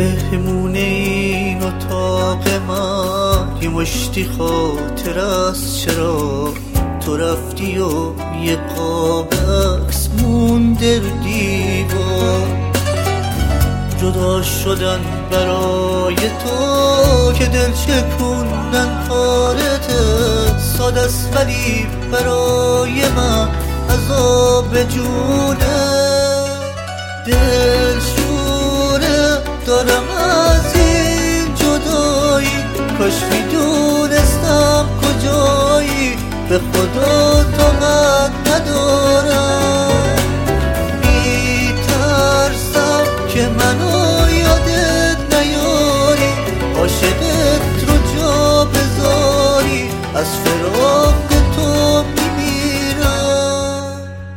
مهمون این اتاق من یه مشتی خاطر است. چرا تو رفتی و یه قاب عکس مونده رو دیوار؟ جدا شدن برای تو که دل چکوندن کارته ساده است، ولی برای من عذاب جونه. دل شوره دارم از این جدایی، کاش میدونستم کجایی. به خدا طاقت ندارم، میترسم که منو یادت نیاری، عاشقت رو جا بذاری، از فراق تو میمیرم.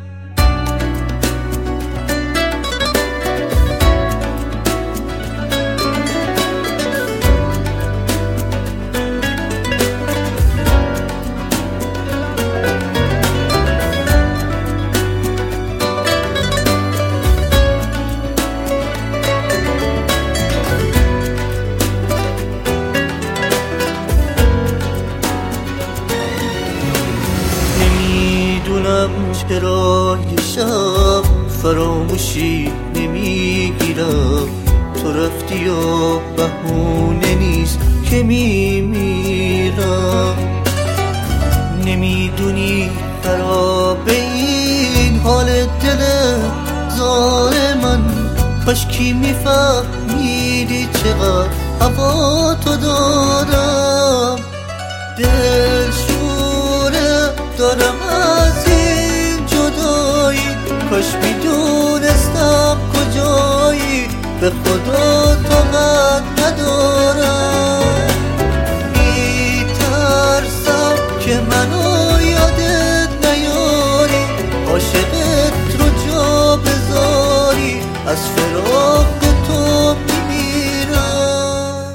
چرا یه شب فراموشی نمیگیرم؟ تو رفتی و بهونه نیست که میمیرم. نمیدونی خراب این حال دل زار من، کاش کی میفهمیدی چقدر هوا تو دارم. دل شوره دارم از این جدایی، کاش میدونستم کجایی. به خدا طاقت ندارم، میترسم که منو یادت نیاری، عاشقت رو جا بذاری، از فراق تو میمیرم.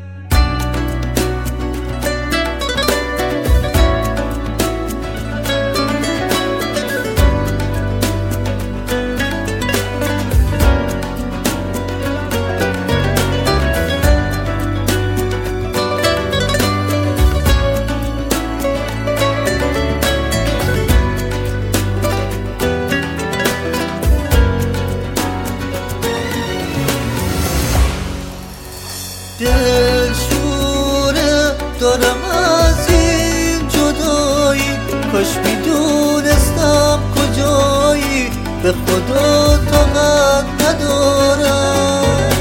دل شوره دارم از این جدایی، کاش میدونستم کجایی. به خدا طاقت ندارم،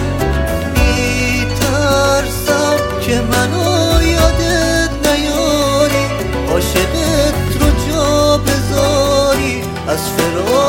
میترسم که منو یادت نیاری، عاشقت رو جا بذاری، از فراق